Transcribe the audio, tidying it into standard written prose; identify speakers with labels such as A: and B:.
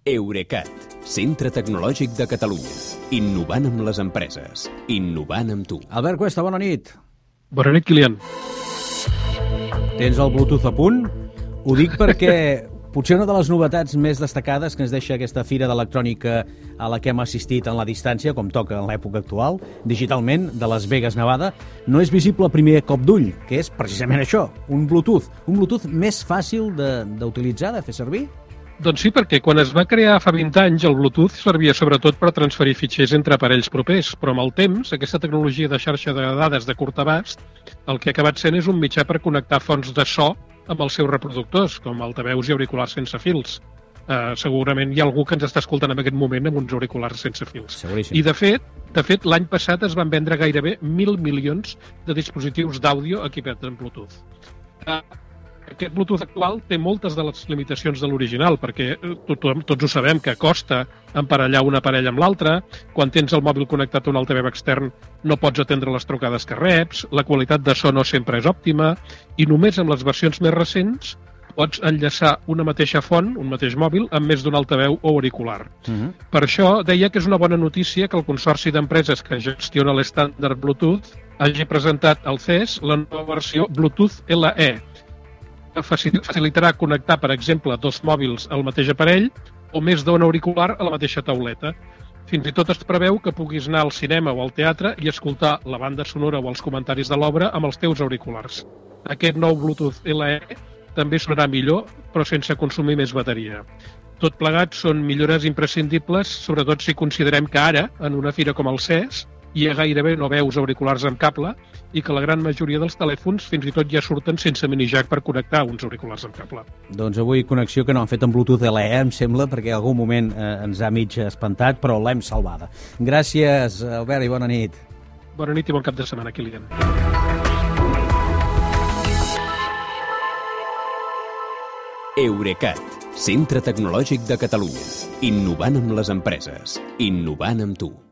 A: Eurecat, centre tecnològic de Catalunya. Innovant amb les empreses. Innovant amb tu.
B: Albert Cuesta, bona nit.
C: Bona nit, Kilian.
B: Tens el Bluetooth a punt? Ho dic perquè potser una de les novetats més destacades que ens deixa aquesta fira d'electrònica a la que hem assistit en la distància, com toca en l'època actual, digitalment, de Las Vegas, Nevada, no és visible a primer cop d'ull, que és precisament això, un Bluetooth més fàcil d'utilitzar, de fer servir?
C: Doncs sí, perquè quan es va crear fa 20 anys el Bluetooth servia sobretot per transferir fitxers entre aparells propers, però amb el temps aquesta tecnologia de xarxa de dades de curt abast el que ha acabat sent és un mitjà per connectar fonts de so amb els seus reproductors, com altaveus i auriculars sense fils. Segurament hi ha algú que ens està escoltant en aquest moment amb uns auriculars sense fils.
B: Seguríssim.
C: I de fet l'any passat es van vendre gairebé 1.000 milions de dispositius d'àudio equipats amb Bluetooth. Aquest Bluetooth actual té moltes de les limitacions de l'original, perquè tots ho sabem que costa emparellar un aparell amb l'altre, quan tens el mòbil connectat a un altaveu extern no pots atendre les trucades que reps, la qualitat de so no sempre és òptima, i només amb les versions més recents pots enllaçar una mateixa font, un mateix mòbil, amb més d'un altaveu o auricular. Per això deia que és una bona notícia que el Consorci d'Empreses que gestiona l'estàndard Bluetooth hagi presentat al CES la nova versió Bluetooth LE, que facilitarà connectar, per exemple, dos mòbils al mateix aparell o més d'un auricular a la mateixa tauleta. Fins i tot es preveu que puguis anar al cinema o al teatre i escoltar la banda sonora o els comentaris de l'obra amb els teus auriculars. Aquest nou Bluetooth LE també sonarà millor, però sense consumir més bateria. Tot plegat són millores imprescindibles, sobretot si considerem que ara, en una fira com el CES, hi ha gairebé no veus auriculars amb cable i que la gran majoria dels telèfons fins i tot ja surten sense minijack per connectar uns auriculars amb cable.
B: Doncs avui connexió que no han fet amb Bluetooth LE, em sembla, perquè en algun moment ens ha mig espantat, però l'hem salvada. Gràcies, Albert, i bona nit.
C: Bona nit i bon cap de setmana, Kilian.
A: Eurecat, centre tecnològic de Catalunya. Innovant amb les empreses. Innovant amb tu.